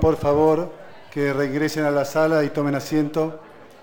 por favor, que regresen a la sala y tomen asiento.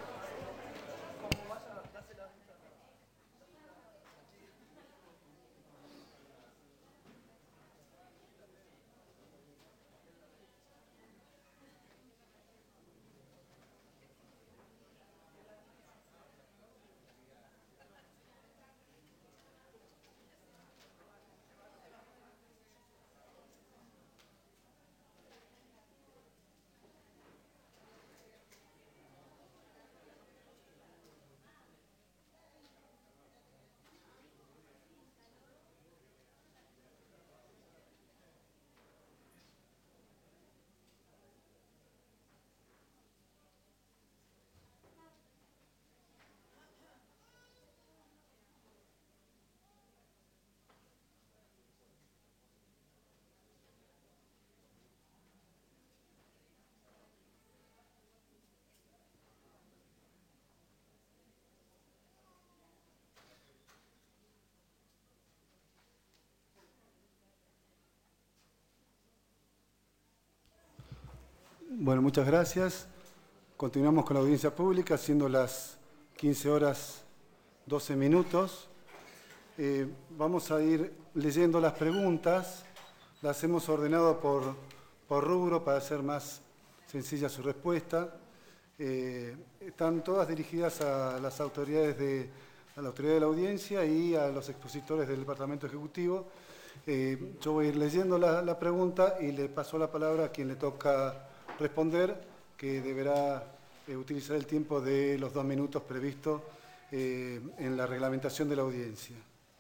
Bueno, muchas gracias. Continuamos con la audiencia pública, siendo las 15 horas 12 minutos. Vamos a ir leyendo las preguntas. Las hemos ordenado por rubro para hacer más sencilla su respuesta. Están todas dirigidas a las autoridades a la autoridad de la audiencia y a los expositores del Departamento Ejecutivo. Yo voy a ir leyendo la pregunta y le paso la palabra a quien le toca responder, que deberá utilizar el tiempo de los 2 minutos previstos en la reglamentación de la audiencia.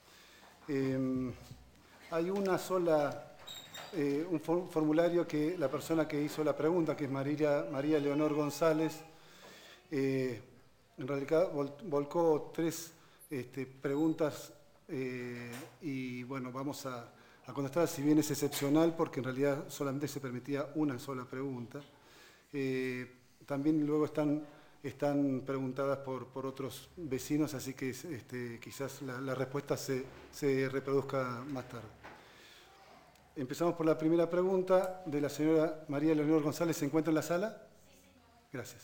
Hay una sola, un formulario que la persona que hizo la pregunta, que es María Leonor González, en realidad volcó 3 preguntas y bueno, vamos a contestar, si bien es excepcional, porque en realidad solamente se permitía una sola pregunta. También luego están preguntadas por otros vecinos, así que quizás la respuesta se reproduzca más tarde. Empezamos por la primera pregunta de la señora María Leonor González. ¿Se encuentra en la sala? Gracias.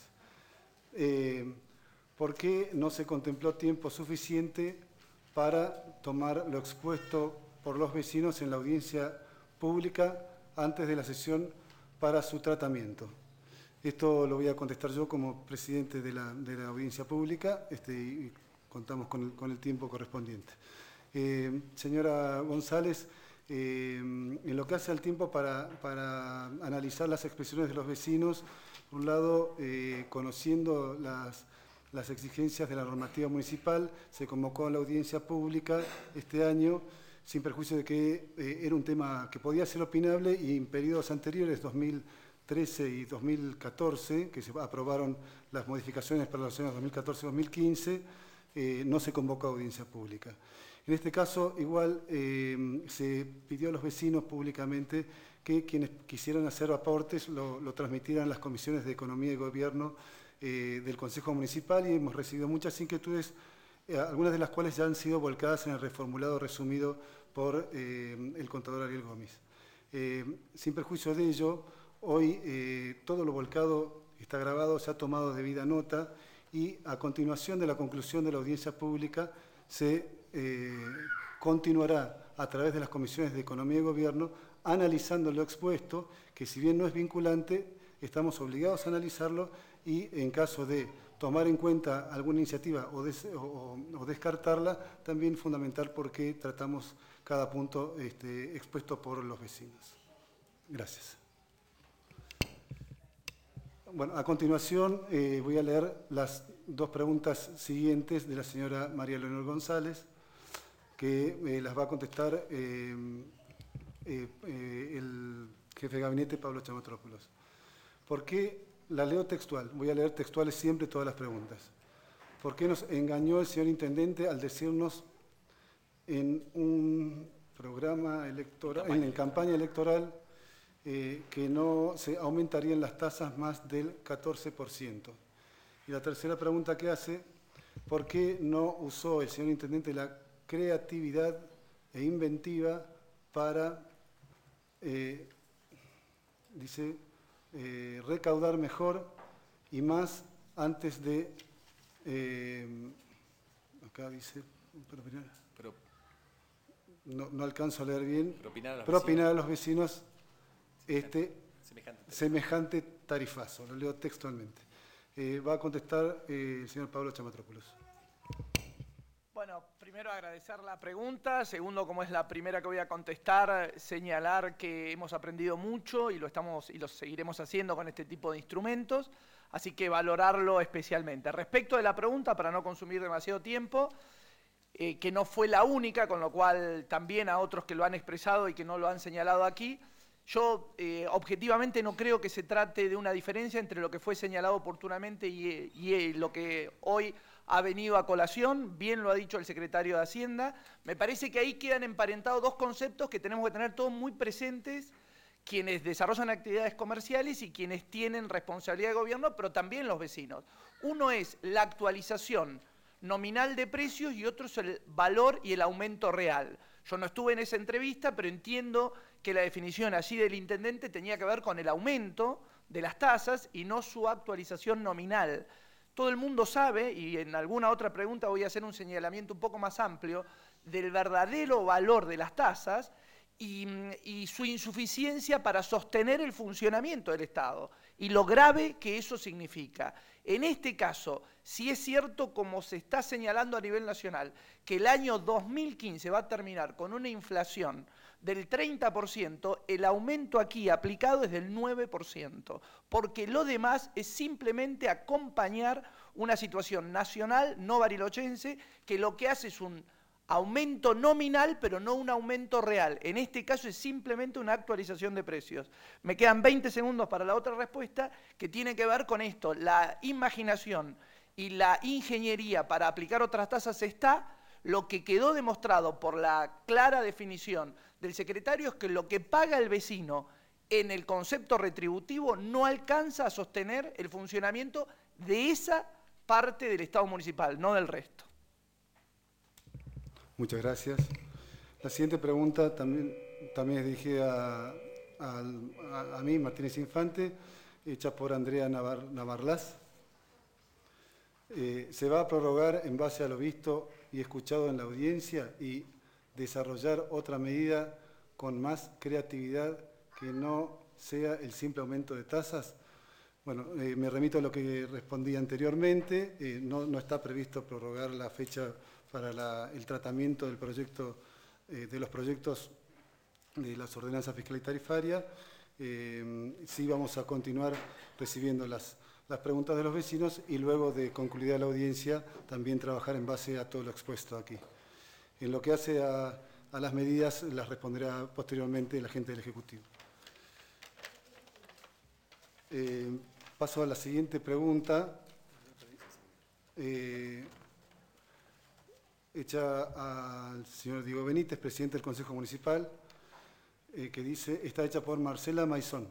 ¿Por qué no se contempló tiempo suficiente para tomar lo expuesto por los vecinos en la audiencia pública antes de la sesión para su tratamiento? Esto lo voy a contestar yo como presidente de la audiencia pública y contamos con el tiempo correspondiente. Señora González, en lo que hace al tiempo para analizar las expresiones de los vecinos, por un lado, conociendo las exigencias de la normativa municipal, se convocó a la audiencia pública este año, sin perjuicio de que era un tema que podía ser opinable, y en periodos anteriores, 2013 y 2014, que se aprobaron las modificaciones para los años 2014-2015, no se convocó a audiencia pública. En este caso, igual, se pidió a los vecinos públicamente que quienes quisieran hacer aportes lo transmitieran a las comisiones de Economía y Gobierno del Consejo Municipal, y hemos recibido muchas inquietudes, algunas de las cuales ya han sido volcadas en el reformulado resumido por el contador Ariel Gómez. Sin perjuicio de ello, hoy todo lo volcado está grabado, se ha tomado debida nota, y a continuación de la conclusión de la audiencia pública se continuará a través de las comisiones de Economía y Gobierno analizando lo expuesto, que si bien no es vinculante, estamos obligados a analizarlo, y en caso de tomar en cuenta alguna iniciativa o descartarla, también fundamental por qué tratamos cada punto expuesto por los vecinos. Gracias. Bueno, a continuación voy a leer las 2 preguntas siguientes de la señora María Leonor González, que las va a contestar el jefe de gabinete, Pablo Chamatrópolos. ¿Por qué? La leo textual, voy a leer textuales siempre todas las preguntas. ¿Por qué nos engañó el señor intendente al decirnos en un programa electoral, en campaña electoral, que no se aumentarían las tasas más del 14%? Y la tercera pregunta que hace: ¿por qué no usó el señor intendente la creatividad e inventiva para, dice, recaudar mejor y más antes de, acá dice, no alcanzo a leer bien, propinar a los vecinos semejante tarifazo, lo leo textualmente. Va a contestar el señor Pablo Chamatrópulos. Bueno, primero agradecer la pregunta, segundo, como es la primera que voy a contestar, señalar que hemos aprendido mucho y lo seguiremos haciendo con este tipo de instrumentos, así que valorarlo especialmente. Respecto de la pregunta, para no consumir demasiado tiempo, que no fue la única, con lo cual también a otros que lo han expresado y que no lo han señalado aquí, yo objetivamente no creo que se trate de una diferencia entre lo que fue señalado oportunamente y lo que hoy ha venido a colación, bien lo ha dicho el secretario de Hacienda. Me parece que ahí quedan emparentados dos conceptos que tenemos que tener todos muy presentes, quienes desarrollan actividades comerciales y quienes tienen responsabilidad de gobierno, pero también los vecinos. Uno es la actualización nominal de precios y otro es el valor y el aumento real. Yo no estuve en esa entrevista, pero entiendo que la definición así del intendente tenía que ver con el aumento de las tasas y no su actualización nominal. Todo el mundo sabe, y en alguna otra pregunta voy a hacer un señalamiento un poco más amplio, del verdadero valor de las tasas y su insuficiencia para sostener el funcionamiento del Estado y lo grave que eso significa. En este caso, si es cierto, como se está señalando a nivel nacional, que el año 2015 va a terminar con una inflación del 30%, el aumento aquí aplicado es del 9%, porque lo demás es simplemente acompañar una situación nacional, no barilochense, que lo que hace es un aumento nominal, pero no un aumento real. En este caso es simplemente una actualización de precios. Me quedan 20 segundos para la otra respuesta, que tiene que ver con esto. La imaginación y la ingeniería para aplicar otras tasas está. Lo que quedó demostrado por la clara definición del secretario es que lo que paga el vecino en el concepto retributivo no alcanza a sostener el funcionamiento de esa parte del Estado municipal, no del resto. Muchas gracias. La siguiente pregunta también es dirigida a mí, Martínez Infante, hecha por Andrea Navarlás. ¿Se va a prorrogar en base a lo visto y escuchado en la audiencia y desarrollar otra medida con más creatividad que no sea el simple aumento de tasas? Bueno, me remito a lo que respondí anteriormente. No está previsto prorrogar la fecha para el tratamiento del proyecto, de los proyectos de las ordenanzas fiscal y tarifaria. Sí vamos a continuar recibiendo las preguntas de los vecinos y luego de concluida la audiencia también trabajar en base a todo lo expuesto aquí. En lo que hace a las medidas las responderá posteriormente la gente del Ejecutivo. Paso a la siguiente pregunta, hecha al señor Diego Benítez, presidente del Consejo Municipal, que dice, está hecha por Marcela Maizón.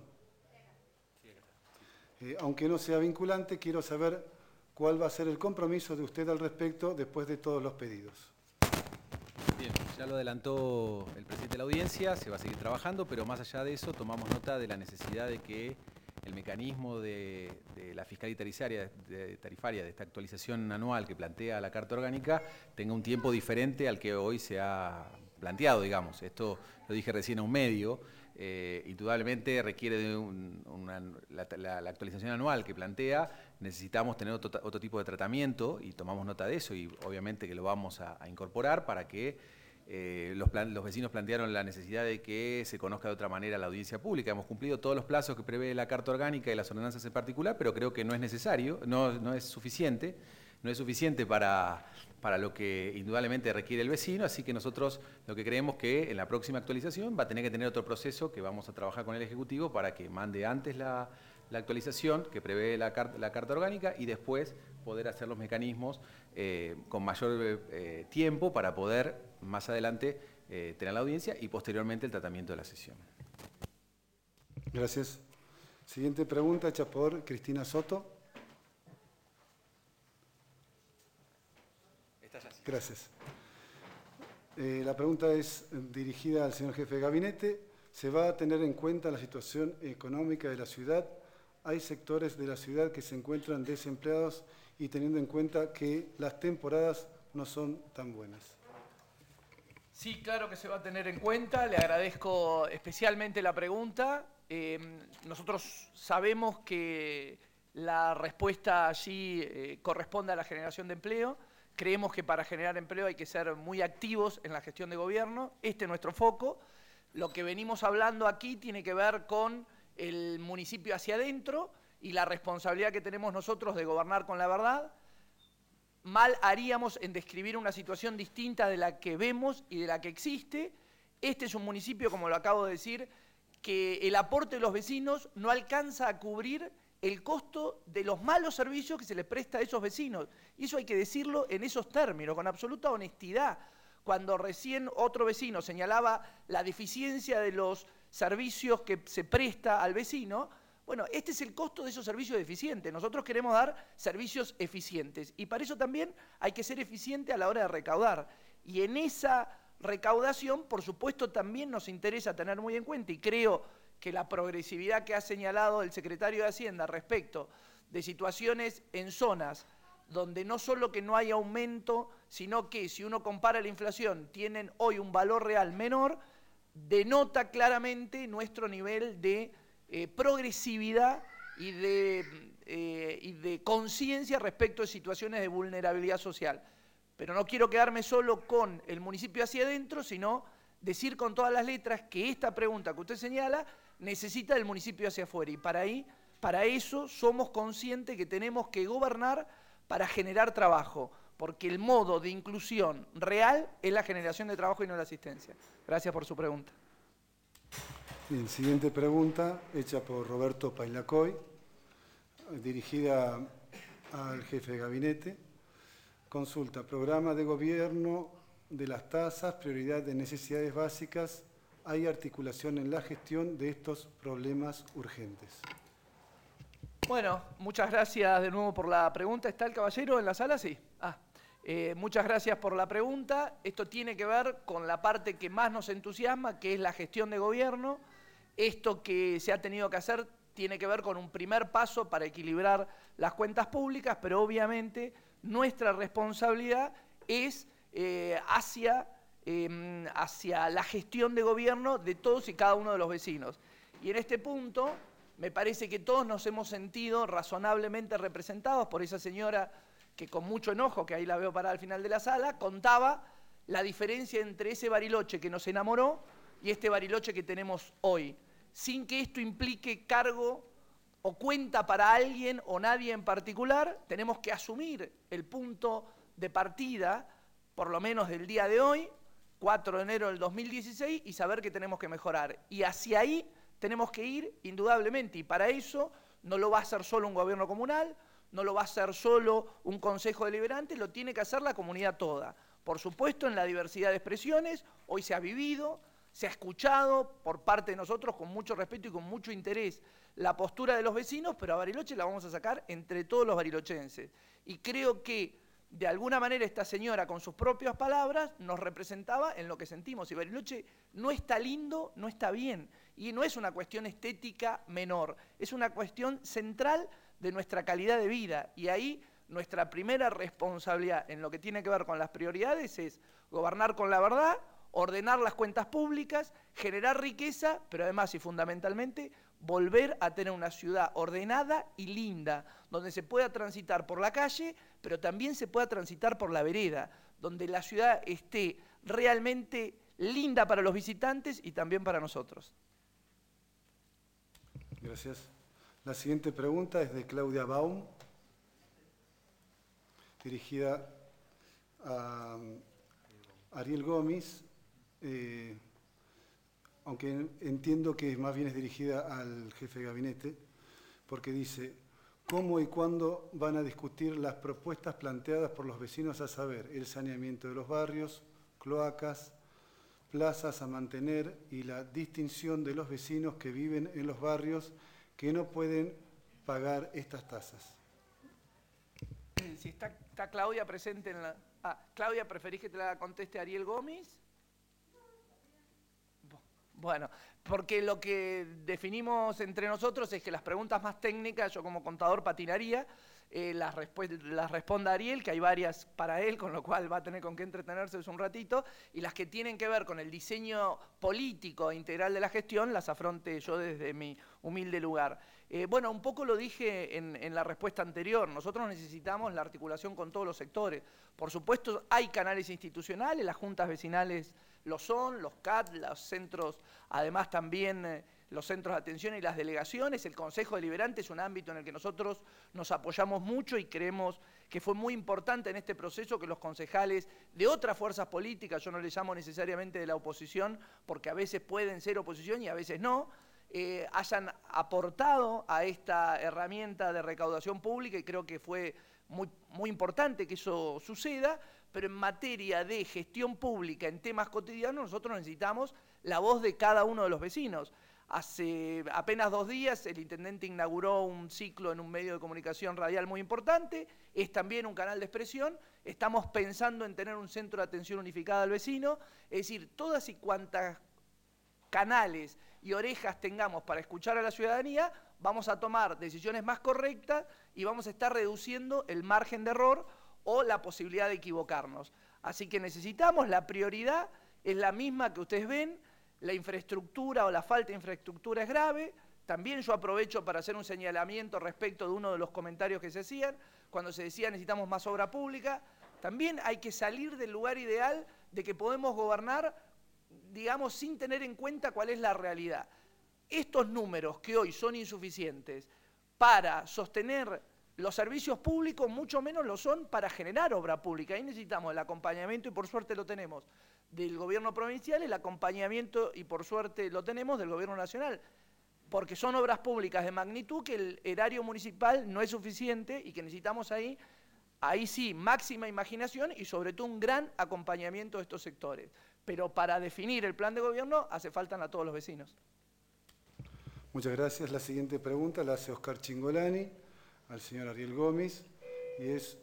Aunque no sea vinculante, quiero saber cuál va a ser el compromiso de usted al respecto después de todos los pedidos. Bien, ya lo adelantó el presidente de la audiencia, se va a seguir trabajando, pero más allá de eso tomamos nota de la necesidad de que el mecanismo de la fiscalía tarifaria, de esta actualización anual que plantea la Carta Orgánica, tenga un tiempo diferente al que hoy se ha planteado, digamos. Esto lo dije recién a un medio, indudablemente requiere de la actualización anual que plantea, necesitamos tener otro tipo de tratamiento y tomamos nota de eso y obviamente que lo vamos a incorporar para que los vecinos plantearon la necesidad de que se conozca de otra manera la audiencia pública. Hemos cumplido todos los plazos que prevé la Carta Orgánica y las ordenanzas en particular, pero creo que no es necesario, no es suficiente para lo que indudablemente requiere el vecino, así que nosotros lo que creemos que en la próxima actualización va a tener que tener otro proceso que vamos a trabajar con el Ejecutivo para que mande antes la actualización que prevé la Carta Orgánica y después poder hacer los mecanismos con mayor tiempo para poder más adelante tener la audiencia y posteriormente el tratamiento de la sesión. Gracias. Siguiente pregunta hecha por Cristina Soto. Gracias. La pregunta es dirigida al señor jefe de gabinete. ¿Se va a tener en cuenta la situación económica de la ciudad hay sectores de la ciudad que se encuentran desempleados y teniendo en cuenta que las temporadas no son tan buenas. Sí, claro que se va a tener en cuenta. Le agradezco especialmente la pregunta. Nosotros sabemos que la respuesta allí corresponde a la generación de empleo. Creemos que para generar empleo hay que ser muy activos en la gestión de gobierno. Este es nuestro foco. Lo que venimos hablando aquí tiene que ver con el municipio hacia adentro y la responsabilidad que tenemos nosotros de gobernar con la verdad. Mal haríamos en describir una situación distinta de la que vemos y de la que existe. Este es un municipio, como lo acabo de decir, que el aporte de los vecinos no alcanza a cubrir el costo de los malos servicios que se les presta a esos vecinos. Y eso hay que decirlo en esos términos, con absoluta honestidad. Cuando recién otro vecino señalaba la deficiencia de los servicios que se presta al vecino, bueno, este es el costo de esos servicios deficientes. Nosotros queremos dar servicios eficientes y para eso también hay que ser eficiente a la hora de recaudar. Y en esa recaudación, por supuesto, también nos interesa tener muy en cuenta, y creo que la progresividad que ha señalado el secretario de Hacienda respecto de situaciones en zonas donde no solo que no hay aumento, sino que si uno compara la inflación, tienen hoy un valor real menor, denota claramente nuestro nivel de progresividad y de conciencia respecto de situaciones de vulnerabilidad social. Pero no quiero quedarme solo con el municipio hacia adentro, sino decir con todas las letras que esta pregunta que usted señala necesita del municipio hacia afuera. Y para eso somos conscientes que tenemos que gobernar para generar trabajo, porque el modo de inclusión real es la generación de trabajo y no la asistencia. Gracias por su pregunta. Bien, siguiente pregunta, hecha por Roberto Pailacoy, dirigida al jefe de gabinete. Consulta, programa de gobierno de las tasas, prioridad de necesidades básicas. ¿Hay articulación en la gestión de estos problemas urgentes? Bueno, muchas gracias de nuevo por la pregunta. ¿Está el caballero en la sala? Sí. Muchas gracias por la pregunta. Esto tiene que ver con la parte que más nos entusiasma, que es la gestión de gobierno. Esto que se ha tenido que hacer tiene que ver con un primer paso para equilibrar las cuentas públicas, pero obviamente nuestra responsabilidad es hacia la gestión de gobierno de todos y cada uno de los vecinos. Y en este punto me parece que todos nos hemos sentido razonablemente representados por esa señora que con mucho enojo, que ahí la veo parada al final de la sala, contaba la diferencia entre ese Bariloche que nos enamoró y este Bariloche que tenemos hoy, sin que esto implique cargo o cuenta para alguien o nadie en particular. Tenemos que asumir el punto de partida, por lo menos del día de hoy, 4 de enero del 2016, y saber que tenemos que mejorar. Y hacia ahí tenemos que ir indudablemente, y para eso no lo va a hacer solo un gobierno comunal, no lo va a hacer solo un consejo deliberante, lo tiene que hacer la comunidad toda. Por supuesto, en la diversidad de expresiones, hoy se ha vivido, se ha escuchado por parte de nosotros con mucho respeto y con mucho interés la postura de los vecinos, pero a Bariloche la vamos a sacar entre todos los barilochenses. Y creo que de alguna manera esta señora con sus propias palabras nos representaba en lo que sentimos. Si Bariloche no está lindo, no está bien. Y no es una cuestión estética menor, es una cuestión central de nuestra calidad de vida. Y ahí nuestra primera responsabilidad en lo que tiene que ver con las prioridades es gobernar con la verdad, ordenar las cuentas públicas, generar riqueza, pero además y fundamentalmente volver a tener una ciudad ordenada y linda, donde se pueda transitar por la calle, pero también se pueda transitar por la vereda, donde la ciudad esté realmente linda para los visitantes y también para nosotros. Gracias. La siguiente pregunta es de Claudia Baum, dirigida a Ariel Gómez, aunque entiendo que más bien es dirigida al jefe de gabinete, porque dice, ¿cómo y cuándo van a discutir las propuestas planteadas por los vecinos, a saber, el saneamiento de los barrios, cloacas, plazas a mantener y la distinción de los vecinos que viven en los barrios que no pueden pagar estas tasas? Si está Claudia presente en la... Claudia, ¿preferís que te la conteste Ariel Gómez? Bueno, porque lo que definimos entre nosotros es que las preguntas más técnicas, yo como contador patinaría, las responda Ariel, que hay varias para él, con lo cual va a tener con qué entretenerse un ratito, y las que tienen que ver con el diseño político e integral de la gestión, las afronte yo desde mi humilde lugar. Bueno, un poco lo dije en la respuesta anterior, nosotros necesitamos la articulación con todos los sectores. Por supuesto, hay canales institucionales, las juntas vecinales lo son, los CAT, los centros, además también los centros de atención y las delegaciones. El Consejo Deliberante es un ámbito en el que nosotros nos apoyamos mucho y creemos que fue muy importante en este proceso que los concejales de otras fuerzas políticas, yo no les llamo necesariamente de la oposición, porque a veces pueden ser oposición y a veces no, hayan aportado a esta herramienta de recaudación pública, y creo que fue muy importante que eso suceda, pero en materia de gestión pública, en temas cotidianos, nosotros necesitamos la voz de cada uno de los vecinos. Hace apenas 2 días el intendente inauguró un ciclo en un medio de comunicación radial muy importante, es también un canal de expresión, estamos pensando en tener un centro de atención unificada al vecino, es decir, todas y cuantas canales y orejas tengamos para escuchar a la ciudadanía, vamos a tomar decisiones más correctas y vamos a estar reduciendo el margen de error o la posibilidad de equivocarnos. Así que necesitamos, la prioridad es la misma que ustedes ven, la infraestructura o la falta de infraestructura es grave. También yo aprovecho para hacer un señalamiento respecto de uno de los comentarios que se hacían, cuando se decía necesitamos más obra pública. También hay que salir del lugar ideal de que podemos gobernar, digamos, sin tener en cuenta cuál es la realidad. Estos números que hoy son insuficientes para sostener los servicios públicos, mucho menos lo son para generar obra pública. Ahí necesitamos el acompañamiento, y por suerte lo tenemos, del gobierno provincial, el acompañamiento, y por suerte lo tenemos, del gobierno nacional, porque son obras públicas de magnitud que el erario municipal no es suficiente y que necesitamos ahí sí, máxima imaginación y sobre todo un gran acompañamiento de estos sectores. Pero para definir el plan de gobierno hace falta a todos los vecinos. Muchas gracias. La siguiente pregunta la hace Oscar Chingolani al señor Ariel Gómez, y es: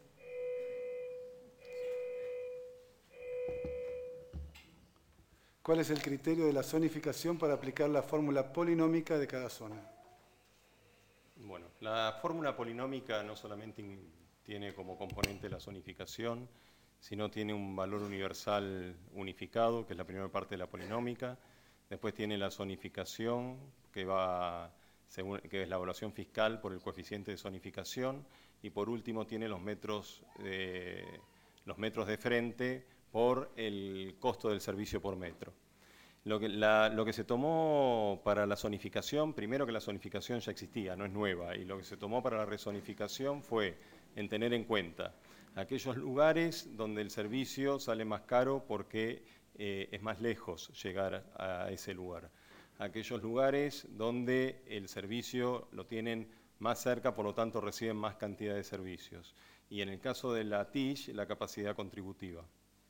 ¿cuál es el criterio de la zonificación para aplicar la fórmula polinómica de cada zona? Bueno, la fórmula polinómica no solamente tiene como componente la zonificación, sino tiene un valor universal unificado, que es la primera parte de la polinómica. Después tiene la zonificación, que es la evaluación fiscal por el coeficiente de zonificación. Y por último tiene los metros de frente por el costo del servicio por metro. Lo que se tomó para la zonificación, primero que la zonificación ya existía, no es nueva, y lo que se tomó para la rezonificación fue en tener en cuenta aquellos lugares donde el servicio sale más caro porque es más lejos llegar a ese lugar. Aquellos lugares donde el servicio lo tienen más cerca, por lo tanto reciben más cantidad de servicios. Y en el caso de la TIC, la capacidad contributiva.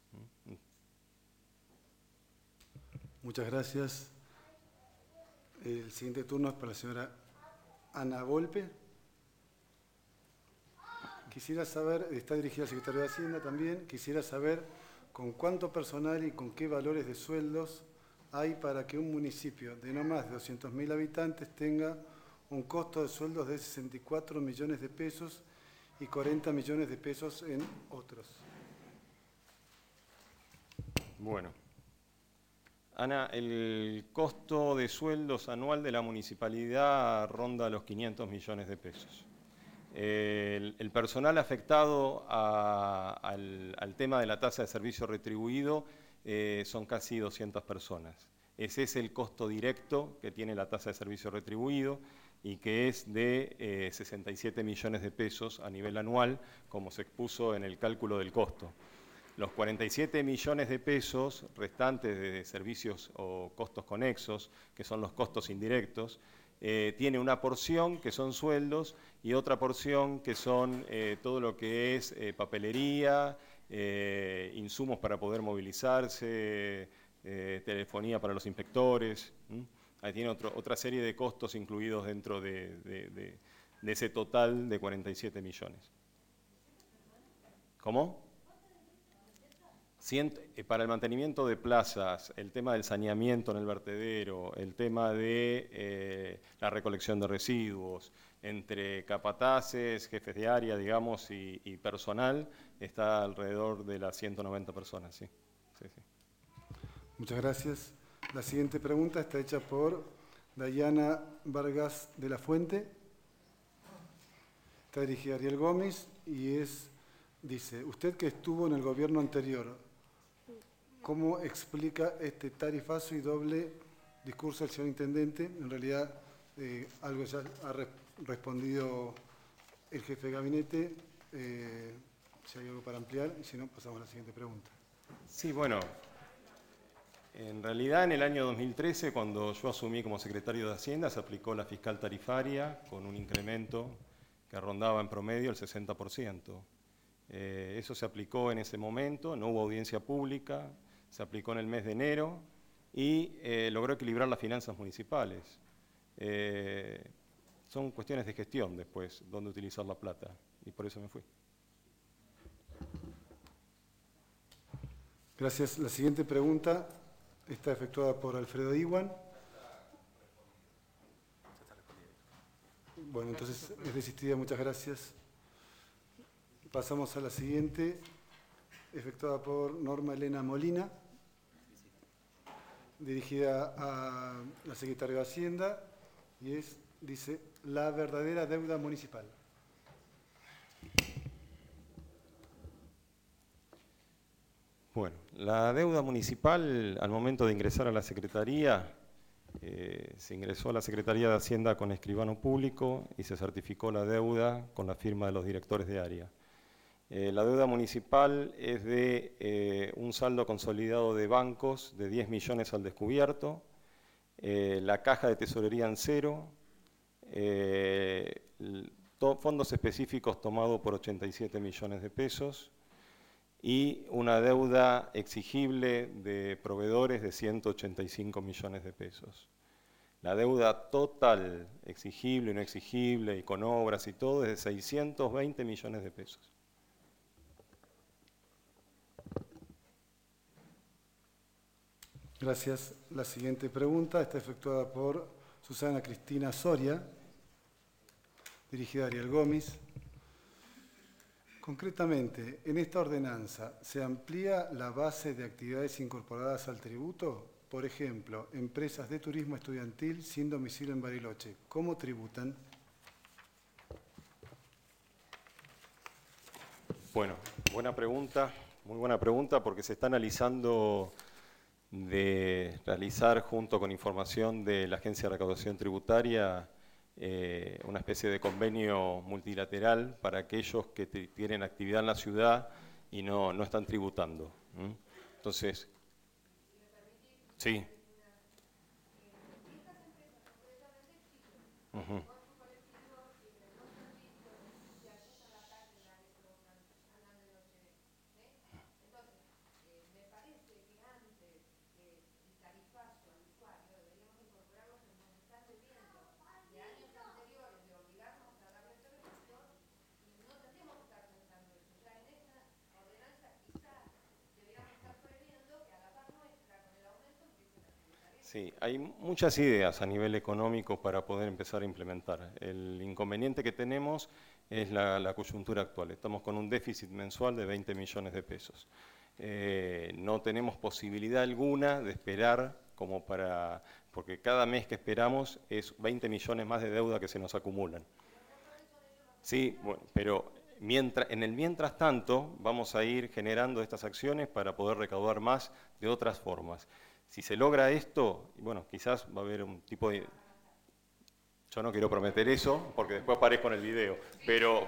Muchas gracias. El siguiente turno es para la señora Ana Volpe. Quisiera saber, está dirigida al secretario de Hacienda también, quisiera saber con cuánto personal y con qué valores de sueldos hay para que un municipio de no más de 200.000 habitantes tenga un costo de sueldos de 64 millones de pesos y 40 millones de pesos en otros. Bueno, Ana, el costo de sueldos anual de la municipalidad ronda los 500 millones de pesos. El personal afectado al tema de la tasa de servicio retribuido son casi 200 personas. Ese es el costo directo que tiene la tasa de servicio retribuido y que es de 67 millones de pesos a nivel anual, como se expuso en el cálculo del costo. Los 47 millones de pesos restantes de servicios o costos conexos, que son los costos indirectos, tiene una porción que son sueldos y otra porción que son todo lo que es papelería, insumos para poder movilizarse, telefonía para los inspectores. Ahí tiene otra serie de costos incluidos dentro de ese total de 47 millones. ¿Cómo? Para el mantenimiento de plazas, el tema del saneamiento en el vertedero, el tema de la recolección de residuos, entre capataces, jefes de área, digamos, y personal, está alrededor de las 190 personas, sí. Sí, sí. Muchas gracias. La siguiente pregunta está hecha por Dayana Vargas de la Fuente. Está dirigida a Ariel Gómez y dice, usted que estuvo en el gobierno anterior, ¿cómo explica este tarifazo y doble discurso del señor intendente? En realidad, algo ya ha respondido el jefe de gabinete. Si hay algo para ampliar, y si no, pasamos a la siguiente pregunta. Sí, bueno, en realidad en el año 2013, cuando yo asumí como secretario de Hacienda, se aplicó la fiscal tarifaria con un incremento que rondaba en promedio el 60%. Eso se aplicó en ese momento, no hubo audiencia pública, se aplicó en el mes de enero y logró equilibrar las finanzas municipales. Son cuestiones de gestión después, dónde utilizar la plata, y por eso me fui. Gracias. La siguiente pregunta está efectuada por Alfredo Iwan. Bueno, entonces es desistida, muchas gracias. Pasamos a la siguiente, efectuada por Norma Elena Molina, dirigida a la secretaria de Hacienda, y dice, la verdadera deuda municipal. Bueno, la deuda municipal, al momento de ingresar a la Secretaría, se ingresó a la Secretaría de Hacienda con escribano público y se certificó la deuda con la firma de los directores de área. La deuda municipal es de un saldo consolidado de bancos de 10 millones al descubierto, la caja de tesorería en cero, fondos específicos tomados por 87 millones de pesos, y una deuda exigible de proveedores de 185 millones de pesos. La deuda total, exigible y no exigible, y con obras y todo, es de 620 millones de pesos. Gracias. La siguiente pregunta está efectuada por Susana Cristina Soria, dirigida a Ariel Gómez. Concretamente, en esta ordenanza, ¿se amplía la base de actividades incorporadas al tributo? Por ejemplo, empresas de turismo estudiantil sin domicilio en Bariloche, ¿cómo tributan? Bueno, buena pregunta, muy buena pregunta, porque se está analizando de realizar, junto con información de la Agencia de Recaudación Tributaria, una especie de convenio multilateral para aquellos que tienen actividad en la ciudad y no están tributando. Entonces, sí. Sí, hay muchas ideas a nivel económico para poder empezar a implementar. El inconveniente que tenemos es la coyuntura actual. Estamos con un déficit mensual de 20 millones de pesos. No tenemos posibilidad alguna de esperar porque cada mes que esperamos es 20 millones más de deuda que se nos acumulan. Sí, bueno, pero mientras tanto vamos a ir generando estas acciones para poder recaudar más de otras formas. Si se logra esto, bueno, quizás va a haber un tipo de... Yo no quiero prometer eso, porque después aparezco en el video, pero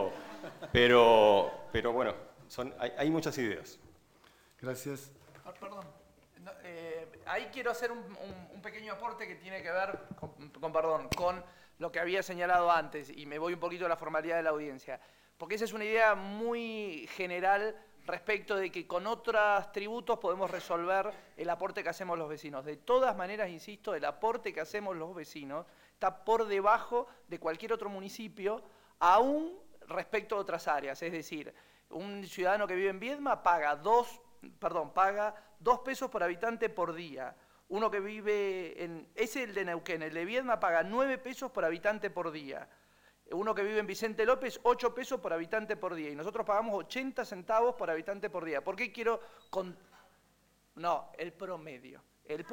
bueno, hay muchas ideas. Gracias. Perdón, ahí quiero hacer un pequeño aporte que tiene que ver, con lo que había señalado antes, y me voy un poquito a la formalidad de la audiencia, porque esa es una idea muy general respecto de que con otros tributos podemos resolver el aporte que hacemos los vecinos. De todas maneras, insisto, el aporte que hacemos los vecinos está por debajo de cualquier otro municipio, aún respecto a otras áreas. Es decir, un ciudadano que vive en Viedma paga 2 paga 2 pesos por habitante por día. Uno que vive en... Ese es el de Neuquén. El de Viedma paga 9 pesos por habitante por día. Uno que vive en Vicente López, 8 pesos por habitante por día. Y nosotros pagamos 80 centavos por habitante por día. ¿Por qué quiero...? No, el promedio.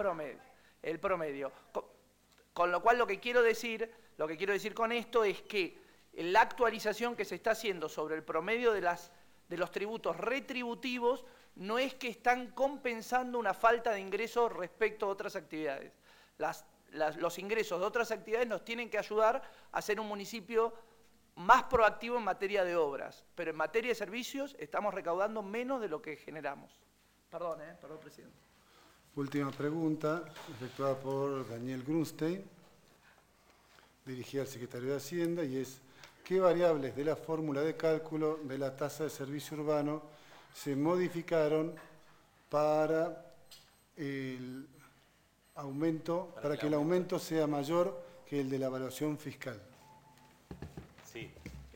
Con lo cual lo que quiero decir con esto es que la actualización que se está haciendo sobre el promedio de los tributos retributivos no es que están compensando una falta de ingresos respecto a otras actividades. Los ingresos de otras actividades nos tienen que ayudar a ser un municipio más proactivo en materia de obras, pero en materia de servicios estamos recaudando menos de lo que generamos. Perdón, presidente. Última pregunta, efectuada por Daniel Grunstein, dirigida al secretario de Hacienda, y es: ¿qué variables de la fórmula de cálculo de la tasa de servicio urbano se modificaron para el aumento, para que el aumento sea mayor que el de la evaluación fiscal? Sí.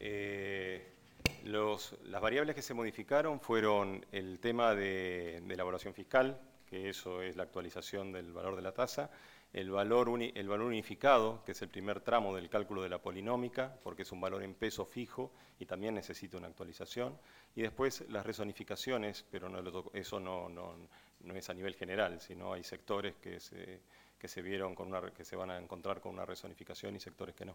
Las variables que se modificaron fueron el tema de la evaluación fiscal, que eso es la actualización del valor de la tasa, el valor unificado, que es el primer tramo del cálculo de la polinómica, porque es un valor en peso fijo y también necesita una actualización, y después las rezonificaciones, pero eso no es a nivel general, sino hay sectores que se van a encontrar con una rezonificación y sectores que no.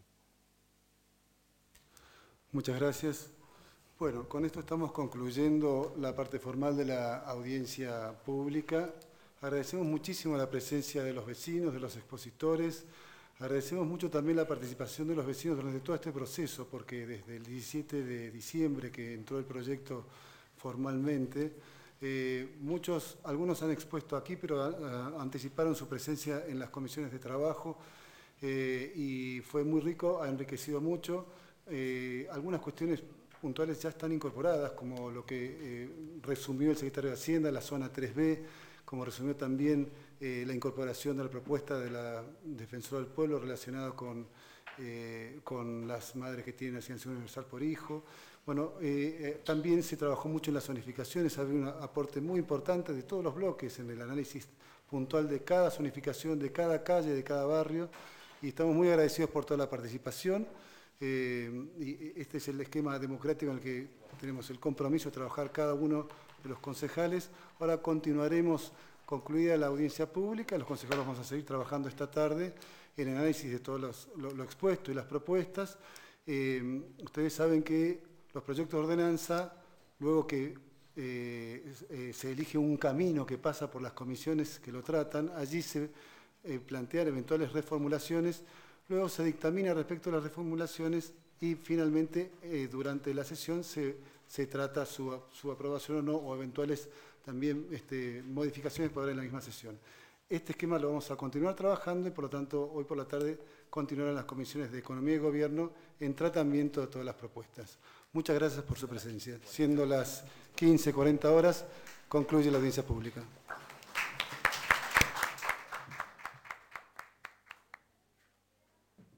Muchas gracias. Bueno, con esto estamos concluyendo la parte formal de la audiencia pública. Agradecemos muchísimo la presencia de los vecinos, de los expositores. Agradecemos mucho también la participación de los vecinos durante todo este proceso, porque desde el 17 de diciembre que entró el proyecto formalmente, algunos han expuesto aquí, pero anticiparon su presencia en las comisiones de trabajo y fue muy rico, ha enriquecido mucho. Algunas cuestiones puntuales ya están incorporadas, como lo que resumió el secretario de Hacienda, la zona 3B, como resumió también la incorporación de la propuesta de la Defensora del Pueblo relacionada con las madres que tienen asignación universal por hijo. Bueno, también se trabajó mucho en las zonificaciones, había un aporte muy importante de todos los bloques en el análisis puntual de cada zonificación, de cada calle, de cada barrio, y estamos muy agradecidos por toda la participación. Y este es el esquema democrático en el que tenemos el compromiso de trabajar cada uno de los concejales. Ahora continuaremos, concluida la audiencia pública, los concejales vamos a seguir trabajando esta tarde en el análisis de todo lo expuesto y las propuestas. Ustedes saben que los proyectos de ordenanza, luego que se elige un camino que pasa por las comisiones que lo tratan, allí se plantean eventuales reformulaciones. Luego se dictamina respecto a las reformulaciones y finalmente durante la sesión se trata su aprobación o no, o eventuales también modificaciones para en la misma sesión. Este esquema lo vamos a continuar trabajando y por lo tanto hoy por la tarde continuarán las comisiones de Economía y Gobierno en tratamiento de todas las propuestas. Muchas gracias por su presencia. Siendo las 15:40 horas, concluye la audiencia pública.